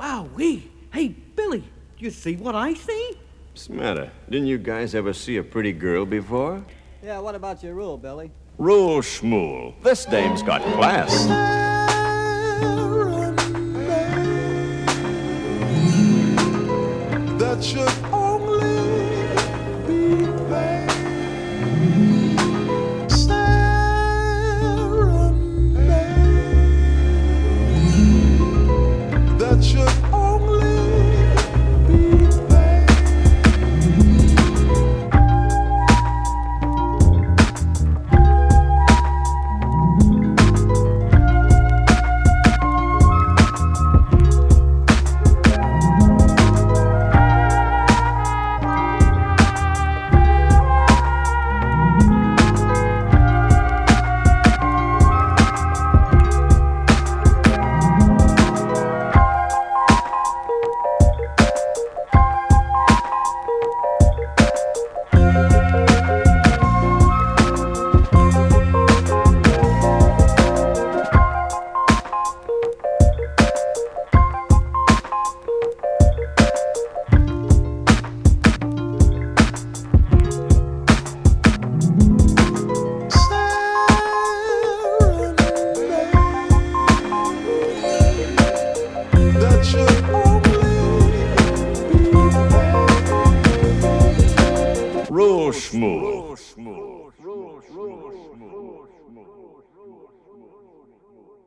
Wowee! Hey, Billy, do you see what I see? What's the matter? Didn't you guys ever see a pretty girl before? Yeah, what about your rule, Billy? Rule schmool. This dame's got class. That should only be plain. That should only be plain. That should only be plain. Rule schmool.